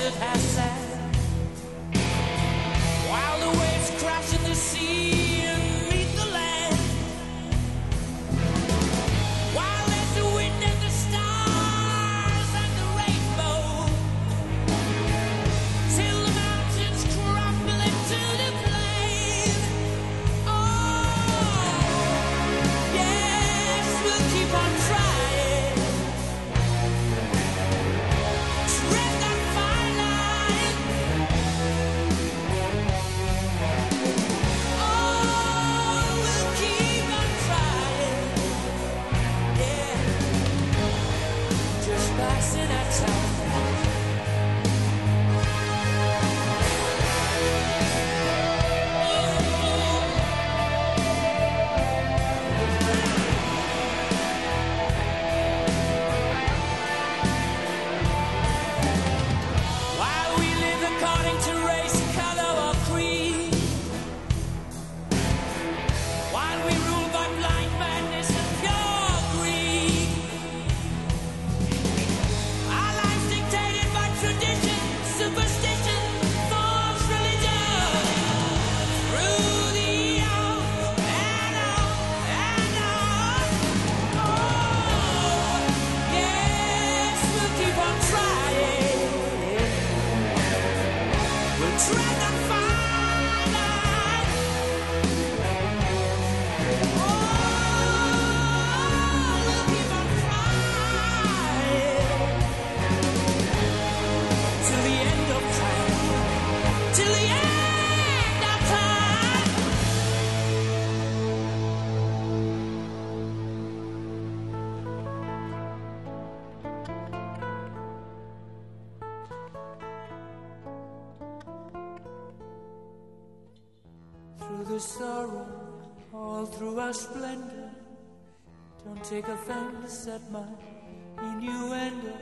desert has sand, while the waves crash in the sea and meet the land, while there's the wind and the stars and the rainbow, till the mountains crumble into the plain. Oh, yes, we'll keep on trying. Tread that fine line. Oh, we'll keep on trying. Yeah, just passing our time. While we live according to race, color, or creed, while we rule by blind madness and pure greed, our lives dictated by tradition, superstition, false religion, through the years and on. Oh, yes, we'll keep on trying. We'll tread that fine line. Oh, we'll keep on trying till the end of time. Till the end of time. Through the sorrow, all through our splendor, don't take offense at my innuendo.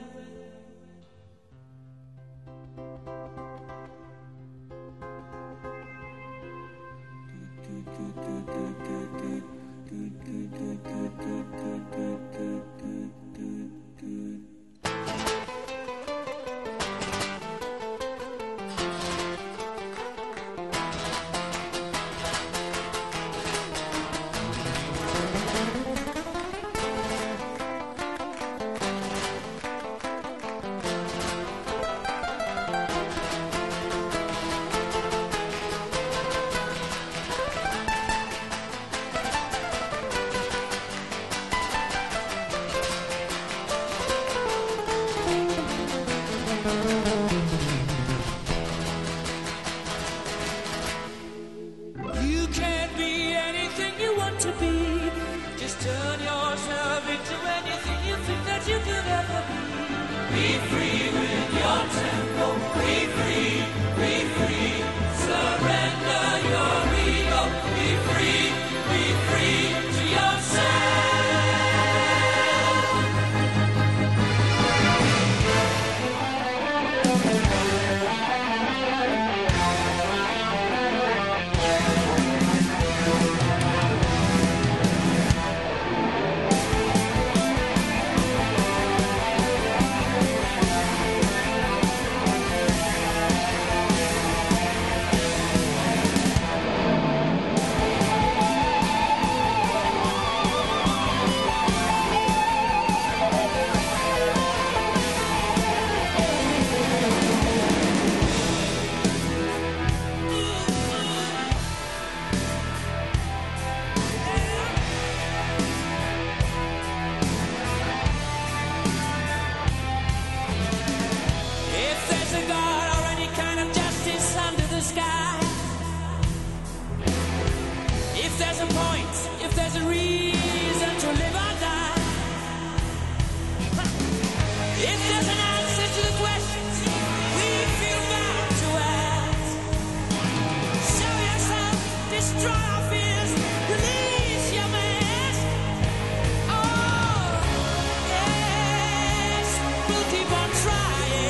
You can't be anything you want to be. Just turn yourself into anything you think that you could ever be. Be free with your tempo. Be free, be free. Surrender your ego. Be free to yourself. If there's a God or any kind of justice under the sky, if there's a point, if there's a reason to live or die, if there's an answer to the questions we feel bound to ask, show yourself, destroy our fears, release your mask. Oh, yes, we'll keep on trying.